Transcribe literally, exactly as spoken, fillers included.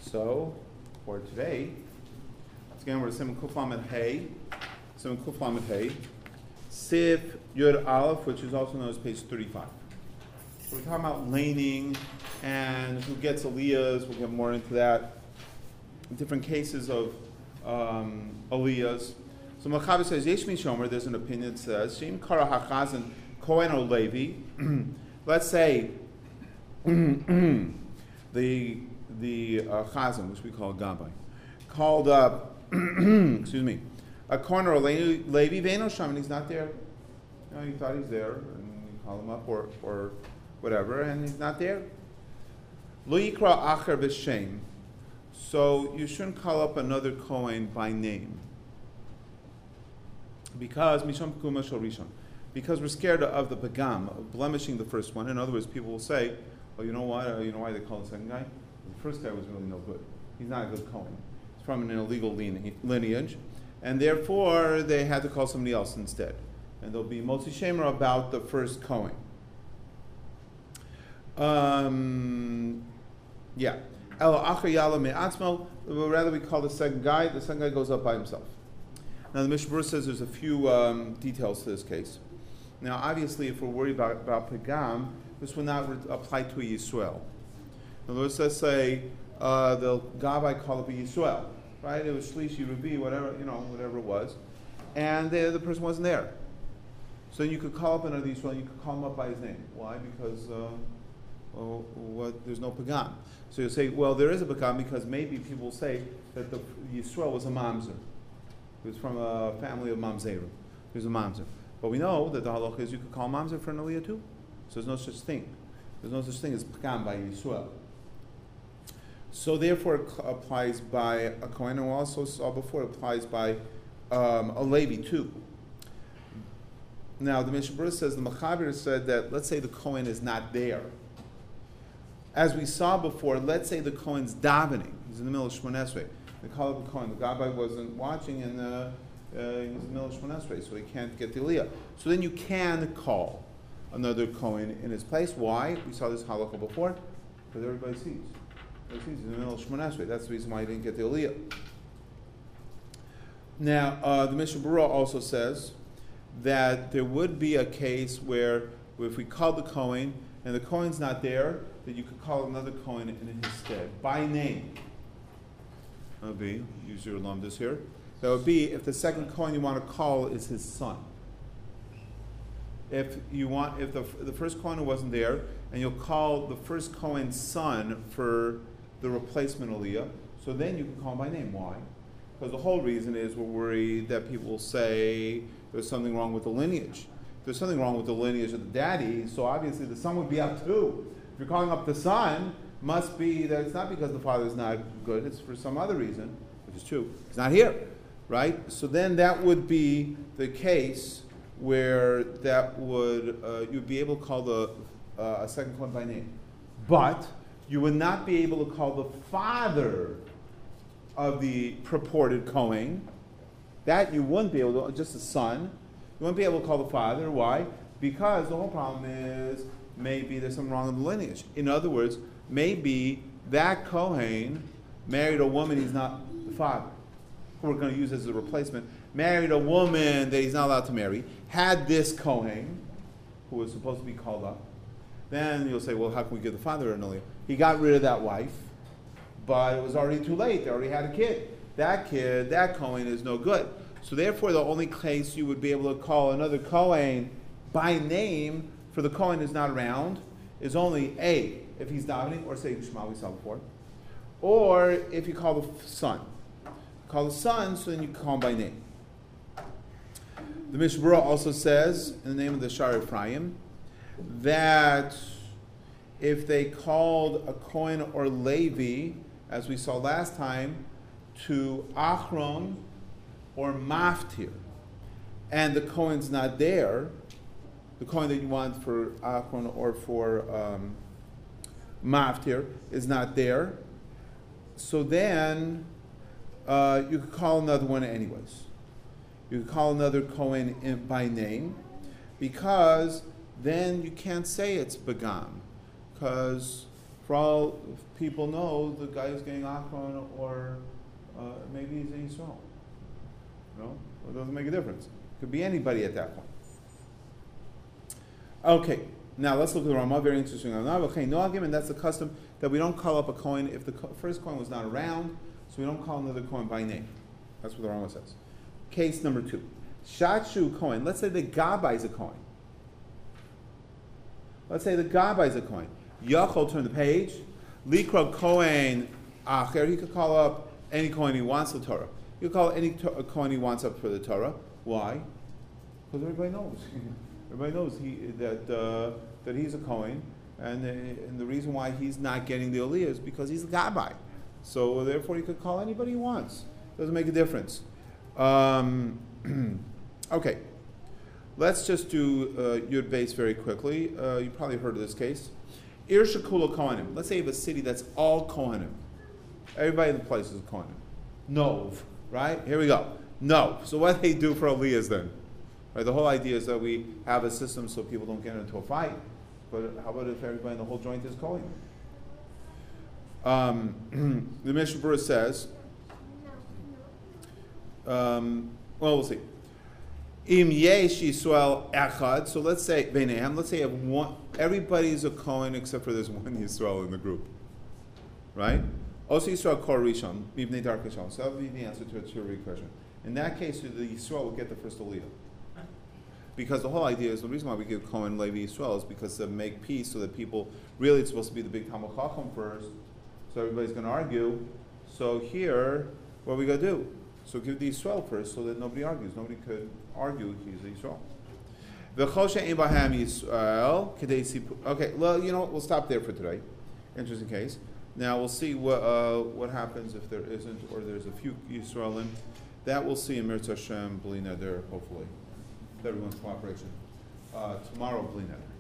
So, for today, once again, we're Simon Kuf Lamed Hey, Simon Kuf Lamed Hey, Sif Yud Aleph, which is also known as page thirty-five. So we're talking about laning and who gets aliyahs. We'll get more into that. Different cases of um, aliyahs. So Machaber says, Yesh Mishomer, there's an opinion that says, Shem Kara HaChazan Kohen or Levi. Let's say the the uh, Chazan, which we call Gabbai, called up, excuse me, a Kohen or Levi, Veno Sham, and he's not there. You know, you thought he's there, and you call him up, or or whatever, and he's not there. Lo Yikra Acher B'Shem. So you shouldn't call up another Kohen by name. Because Misham Pekuma Shel Rishon. Because we're scared of the pagam, of blemishing the first one. In other words, people will say, "Oh, you know what? Uh, you know why they call the second guy? The first guy was really no good. He's not a good Kohen. He's from an illegal lineage, and therefore they had to call somebody else instead." And there'll be motzi shemer about the first Kohen. Um, yeah. El acher yala me'atzmo. Rather, we call the second guy. The second guy goes up by himself. Now, the Mishnah Berurah says there's a few um, details to this case. Now, obviously, if we're worried about, about Pagam, this would not re- apply to a Yisrael. In other words, let's say uh, the Gabbai called up a Yisrael, right? It was Shlishi, Rubi, whatever, you know, whatever it was. And the, the person wasn't there. So you could call up another Yisrael, you could call him up by his name. Why? Because uh, well, what, there's no Pagam. So you'll say, well, there is a Pagam because maybe people will say that the Yisrael was a Mamzer. He was from a family of Mamzerim. He was a Mamzer. But we know that the halacha is you could call Mamzer for an aliyah too. So there's no such thing. There's no such thing as Pagam by Yisrael. So therefore it cl- applies by a Kohen, and we also saw before it applies by um, a Levi too. Now the Mishnah Berurah says, the Machaber said that let's say the Kohen is not there. As we saw before, let's say the Kohen's davening. He's in the middle of Shmoneh Esrei. They call up the Kohen. The Gabbai wasn't watching, and uh, uh, he was in the middle of Shmoneh Esrei, so he can't get the aliyah. So then you can call another Kohen in his place. Why? We saw this halakha before. Because everybody sees. Everybody sees he's in the middle of Shmoneh Esrei. That's the reason why he didn't get the aliyah. Now, uh, the Mishnah Berurah also says that there would be a case where if we call the Kohen and the Kohen's not there, that you could call another Kohen in his stead by name. That would be, use your alumnus here. That would be if the second Kohen you want to call is his son. If you want, if the the first Kohen wasn't there, and you'll call the first Kohen's son for the replacement aliyah, so then you can call him by name. Why? Because the whole reason is we're worried that people will say there's something wrong with the lineage. If there's something wrong with the lineage of the daddy, so obviously the son would be up too. If you're calling up the son, must be that it's not because the father is not good, it's for some other reason, which is true. He's not here, right? So then that would be the case where that would, uh, you'd be able to call the uh, a second Kohen by name. But you would not be able to call the father of the purported Kohen. That you wouldn't be able to, just the son. You wouldn't be able to call the father. Why? Because the whole problem is maybe there's something wrong in the lineage. In other words, maybe that Kohen married a woman he's not the father, who we're going to use as a replacement, married a woman that he's not allowed to marry, had this Kohen, who was supposed to be called up. Then you'll say, well, how can we give the father an aliyah? He got rid of that wife, but it was already too late. They already had a kid. That kid, that Kohen is no good. So therefore, the only case you would be able to call another Kohen by name for the Kohen who's not around is only A, if he's davening, or say Shema we saw before, or if you call the son. Call the son, so then you call him by name. The Mishnah Berurah also says, in the name of the Shar Ephraim, that if they called a Kohen or Levi, as we saw last time, to Achron or Maftir, and the Kohen's not there, the Kohen that you want for Achron or for um, Maftir is not there, so then uh, you could call another one anyways. You could call another Kohen in, by name, because then you can't say it's Begam, because for all people know, the guy is getting Achron, or uh, maybe he's in Yisrael. No, it doesn't make a difference. It could be anybody at that point. Okay, now let's look at the Ramah. Very interesting. And that's the custom that we don't call up a coin if the co- first coin was not around, so we don't call another coin by name. That's what the Ramah says. Case number two. Shatshu coin. Let's say the guy buys a coin. Let's say the guy buys a coin. Yachol, turn the page. Likra Kohen Acher. He could call up any coin he wants for Torah. He could call any to- coin he wants up for the Torah. Why? Because everybody knows. Everybody knows he, that uh, that he's a Kohen, and, uh, and the reason why he's not getting the Aliyah is because he's a Gabbai. So therefore, he could call anybody he wants. Doesn't make a difference. Um, okay, let's just do uh, Yud Beis very quickly. Uh, you probably heard of this case. Ir Shekula Kohanim. Let's say you have a city that's all Kohanim. Everybody in the place is a Kohanim. No, right? Here we go. No. So what do they do for Aliyahs then? Right, the whole idea is that we have a system so people don't get into a fight. But how about if everybody in the whole joint is calling? Um, the Mishnah Berurah says, um, well, we'll see. Im yesh Yisrael echad. So let's say beinehem. Let's say you have one. Everybody's a Kohen except for there's one Yisrael in the group, right? Also Yisrael kor rishon mibnei darkei. So that would be the answer to, to your question. In that case, the Yisrael will get the first aliyah. Because the whole idea is, the reason why we give Kohen Levi Yisrael is because to make peace so that people, really it's supposed to be the big Talmud Chacham first, so everybody's going to argue. So here, what are we going to do? So give the Yisrael first so that nobody argues. Nobody could argue he's the Yisrael. Okay, well, you know what? We'll stop there for today. Interesting case. Now we'll see what uh, what happens if there isn't, or there's a few Yisraelim. That we'll see in Mirz Hashem, Bli Neder, hopefully. With everyone's cooperation. Uh, tomorrow, Bli Neder.